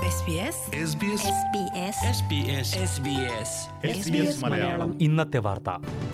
മലയാളം ഇന്നത്തെ വാർത്ത.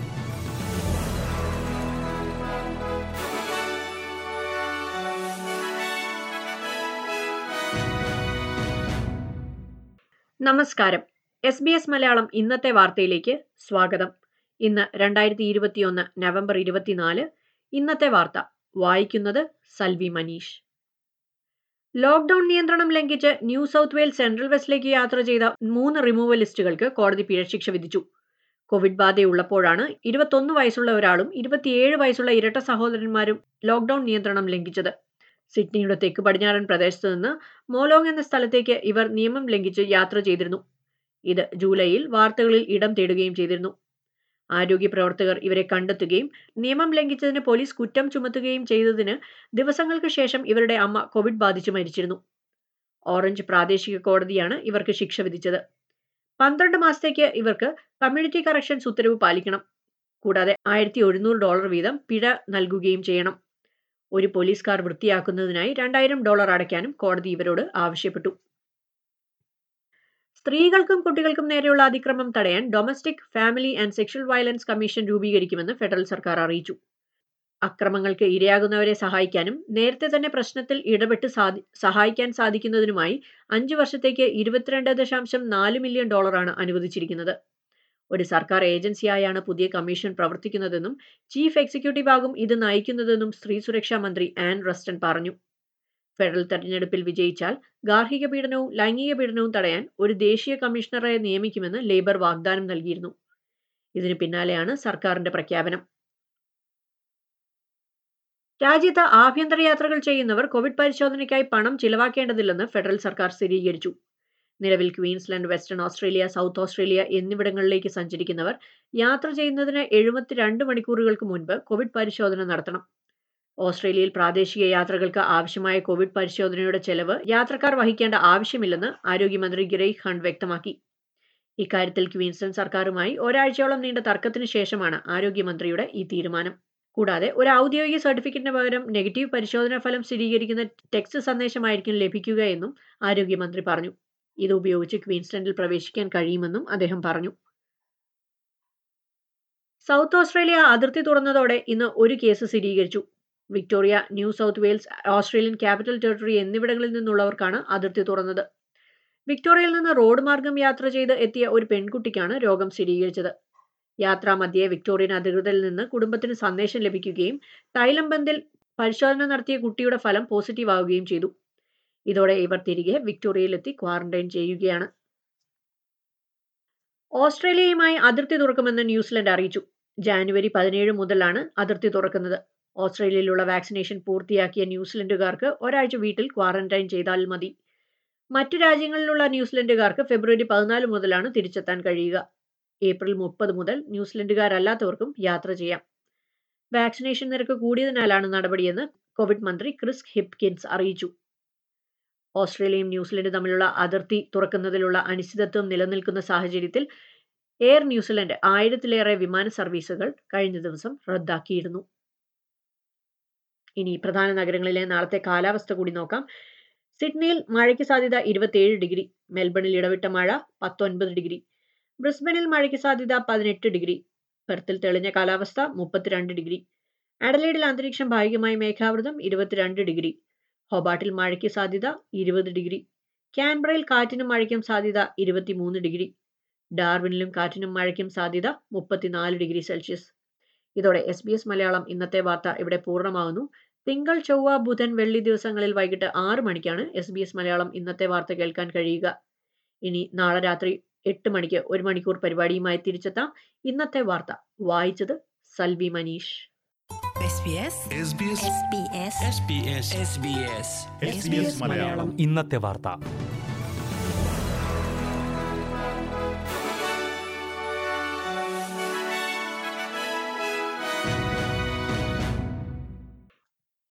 നമസ്കാരം. SBS മലയാളം ഇന്നത്തെ വാർത്തയിലേക്ക് സ്വാഗതം. ഇന്ന് 2021 നവംബർ 24. ഇന്നത്തെ വാർത്ത വായിക്കുന്നത് സൽവി മനീഷ്. ലോക്ക്ഡൌൺ നിയന്ത്രണം ലംഘിച്ച് ന്യൂ സൗത്ത് വെയിൽസ് സെൻട്രൽ വെസ്റ്റിലേക്ക് യാത്ര ചെയ്ത 3 റിമൂവലിസ്റ്റുകൾക്ക് കോടതി പിഴശിക്ഷ വിധിച്ചു. കോവിഡ് ബാധയുള്ളപ്പോഴാണ് 21 വയസ്സുള്ള ഒരാളും 27 വയസ്സുള്ള ഇരട്ട സഹോദരന്മാരും ലോക്ക്ഡൌൺ നിയന്ത്രണം ലംഘിച്ചത്. സിഡ്നിയുടെ തെക്ക് പടിഞ്ഞാറൻ പ്രദേശത്ത് നിന്ന് മോലോങ് എന്ന സ്ഥലത്തേക്ക് ഇവർ നിയമം ലംഘിച്ച് യാത്ര ചെയ്തിരുന്നു. ഇത് ജൂലൈയിൽ വാർത്തകളിൽ ഇടം തേടുകയും ചെയ്തിരുന്നു. ആരോഗ്യ പ്രവർത്തകർ ഇവരെ കണ്ടെത്തുകയും നിയമം ലംഘിച്ചതിന് പോലീസ് കുറ്റം ചുമത്തുകയും ചെയ്തതിന് ദിവസങ്ങൾക്ക് ശേഷം ഇവരുടെ അമ്മ കോവിഡ് ബാധിച്ചു മരിച്ചിരുന്നു. ഓറഞ്ച് പ്രാദേശിക കോടതിയാണ് ഇവർക്ക് ശിക്ഷ വിധിച്ചത്. 12 മാസത്തേക്ക് ഇവർക്ക് കമ്മ്യൂണിറ്റി കറക്ഷൻസ് ഉത്തരവ് പാലിക്കണം. കൂടാതെ $1,100 വീതം പിഴ നൽകുകയും ചെയ്യണം. ഒരു പോലീസ് കാർ വൃത്തിയാക്കുന്നതിനായി $2,000 അടയ്ക്കാനും കോടതി ഇവരോട് ആവശ്യപ്പെട്ടു. സ്ത്രീകൾക്കും കുട്ടികൾക്കും നേരെയുള്ള അതിക്രമം തടയാൻ domestic, family and sexual violence commission രൂപീകരിക്കുമെന്ന് ഫെഡറൽ സർക്കാർ അറിയിച്ചു. അക്രമങ്ങൾക്ക് ഇരയാകുന്നവരെ സഹായിക്കാനും നേരത്തെ തന്നെ പ്രശ്നത്തിൽ ഇടപെട്ട് സഹായിക്കാൻ സാധിക്കുന്നതിനുമായി 5 വർഷത്തേക്ക് $22.4 മില്യൺ അനുവദിച്ചിരിക്കുന്നത്. ഒരു സർക്കാർ ഏജൻസിയായാണ് പുതിയ കമ്മീഷൻ പ്രവർത്തിക്കുന്നതെന്നും ചീഫ് എക്സിക്യൂട്ടീവ് ആകും ഇത് നയിക്കുന്നതെന്നും സ്ത്രീ സുരക്ഷാ മന്ത്രി ആൻ റസ്റ്റൺ പറഞ്ഞു. ഫെഡറൽ തെരഞ്ഞെടുപ്പിൽ വിജയിച്ചാൽ ഗാർഹിക പീഡനവും ലൈംഗിക പീഡനവും തടയാൻ ഒരു ദേശീയ കമ്മീഷണറെ നിയമിക്കുമെന്ന് ലേബർ വാഗ്ദാനം നൽകിയിരുന്നു. ഇതിന് പിന്നാലെയാണ് സർക്കാരിന്റെ പ്രഖ്യാപനം. രാജ്യത്ത് ആഭ്യന്തര യാത്രകൾ ചെയ്യുന്നവർ കോവിഡ് പരിശോധനയ്ക്കായി പണം ചിലവാക്കേണ്ടതില്ലെന്ന് ഫെഡറൽ സർക്കാർ സ്ഥിരീകരിച്ചു. നിലവിൽ Queensland, Western Australia, South Australia എന്നിവിടങ്ങളിലേക്ക് സഞ്ചരിക്കുന്നവർ യാത്ര ചെയ്യുന്നതിന് 72 മണിക്കൂറുകൾക്ക് മുൻപ് കോവിഡ് പരിശോധന നടത്തണം. ഓസ്ട്രേലിയയിൽ പ്രാദേശിക യാത്രകൾക്ക് ആവശ്യമായ കോവിഡ് പരിശോധനയുടെ ചെലവ് യാത്രക്കാർ വഹിക്കേണ്ട ആവശ്യമില്ലെന്ന് ആരോഗ്യമന്ത്രി ഗ്രേഗ് ഹണ്ട് വ്യക്തമാക്കി. ഇക്കാര്യത്തിൽ ക്വീൻസ്ലാൻഡ് സർക്കാരുമായി ഒരാഴ്ചയോളം നീണ്ട തർക്കത്തിന് ശേഷമാണ് ആരോഗ്യമന്ത്രിയുടെ ഈ തീരുമാനം. കൂടാതെ ഒരു ഔദ്യോഗിക സർട്ടിഫിക്കറ്റിന് പകരം നെഗറ്റീവ് പരിശോധനാ ഫലം സ്ഥിരീകരിക്കുന്ന ടെക്സ്റ്റ് സന്ദേശമായിരിക്കും ലഭിക്കുക എന്നും ആരോഗ്യമന്ത്രി പറഞ്ഞു. ഇത് ഉപയോഗിച്ച് ക്വീൻസ്ലാൻഡിൽ പ്രവേശിക്കാൻ കഴിയുമെന്നും അദ്ദേഹം പറഞ്ഞു. സൗത്ത് ഓസ്ട്രേലിയ അതിർത്തി തുറന്നതോടെ ഇന്ന് ഒരു കേസ് സ്ഥിരീകരിച്ചു. Victoria, New South Wales, Australian Capital Territory എന്നിവിടങ്ങളിൽ നിന്നുള്ളവർക്കാണ് അതിർത്തി തുറന്നത്. വിക്ടോറിയയിൽ നിന്ന് റോഡ് മാർഗം യാത്ര ചെയ്ത് എത്തിയ ഒരു പെൺകുട്ടിക്കാണ് രോഗം സ്ഥിരീകരിച്ചത്. യാത്രാമധ്യേ വിക്ടോറിയൻ അധികൃതരിൽ നിന്ന് കുടുംബത്തിന് സന്ദേശം ലഭിക്കുകയും തൈലംബന്തിൽ പരിശോധന നടത്തിയ കുട്ടിയുടെ ഫലം പോസിറ്റീവ് ആവുകയും ചെയ്തു. ഇതോടെ ഇവർ തിരികെ വിക്ടോറിയയിലെത്തി ക്വാറന്റൈൻ ചെയ്യുകയാണ്. ഓസ്ട്രേലിയയുമായി അതിർത്തി തുറക്കുമെന്ന് ന്യൂസിലൻഡ് അറിയിച്ചു. ജാനുവരി 17 മുതലാണ് അതിർത്തി തുറക്കുന്നത്. ഓസ്ട്രേലിയയിലുള്ള വാക്സിനേഷൻ പൂർത്തിയാക്കിയ ന്യൂസിലൻഡുകാർക്ക് ഒരാഴ്ച വീട്ടിൽ ക്വാറന്റൈൻ ചെയ്താൽ മതി. മറ്റു രാജ്യങ്ങളിലുള്ള ന്യൂസിലൻഡുകാർക്ക് ഫെബ്രുവരി 14 മുതലാണ് തിരിച്ചെത്താൻ കഴിയുക. ഏപ്രിൽ 30 മുതൽ ന്യൂസിലൻഡുകാരല്ലാത്തവർക്കും യാത്ര ചെയ്യാം. വാക്സിനേഷൻ നിരക്ക് കൂടിയതിനാലാണ് നടപടിയെന്ന് കോവിഡ് മന്ത്രി ക്രിസ് ഹിപ്കിൻസ് അറിയിച്ചു. ഓസ്ട്രേലിയയും ന്യൂസിലൻഡും തമ്മിലുള്ള അതിർത്തി തുറക്കുന്നതിലുള്ള അനിശ്ചിതത്വം നിലനിൽക്കുന്ന സാഹചര്യത്തിൽ എയർ ന്യൂസിലൻഡ് 1000-ലേറെ വിമാന സർവീസുകൾ കഴിഞ്ഞ ദിവസം റദ്ദാക്കിയിരുന്നു. ഇനി പ്രധാന നഗരങ്ങളിലെ നാളത്തെ കാലാവസ്ഥ കൂടി നോക്കാം. സിഡ്നിയിൽ മഴയ്ക്ക് സാധ്യത 27 ഡിഗ്രി, മെൽബണിൽ ഇടവിട്ട മഴ 19 ഡിഗ്രി, ബ്രിസ്ബനിൽ മഴയ്ക്ക് സാധ്യത 18 ഡിഗ്രി, പെർത്തിൽ തെളിഞ്ഞ കാലാവസ്ഥ 32 ഡിഗ്രി, അഡലേഡിൽ അന്തരീക്ഷം ഭാഗികമായി മേഘാവൃതം 22 ഡിഗ്രി, ഹോബാട്ടിൽ മഴയ്ക്ക് സാധ്യത 20 ഡിഗ്രി, കാൻബറയിൽ കാറ്റിനും മഴയ്ക്കും സാധ്യത 23 ഡിഗ്രി, ഡാർവിനിലും കാറ്റിനും മഴയ്ക്കും സാധ്യത 34 ഡിഗ്രി സെൽഷ്യസ്. ഇതോടെ SBS മലയാളം ഇന്നത്തെ വാർത്ത ഇവിടെ പൂർണ്ണമാകുന്നു. തിങ്കൾ, ചൊവ്വ, ബുധൻ, വെള്ളി ദിവസങ്ങളിൽ വൈകിട്ട് 6 മണിക്കാണ് SBS മലയാളം ഇന്നത്തെ വാർത്ത കേൾക്കാൻ കഴിയുക. ഇനി നാളെ രാത്രി 8 മണിക്ക് 1 മണിക്കൂർ പരിപാടിയുമായി തിരിച്ചെത്താം. ഇന്നത്തെ വാർത്ത വായിച്ചത് സൽവി മനീഷ്. ഇന്നത്തെ വാർത്ത.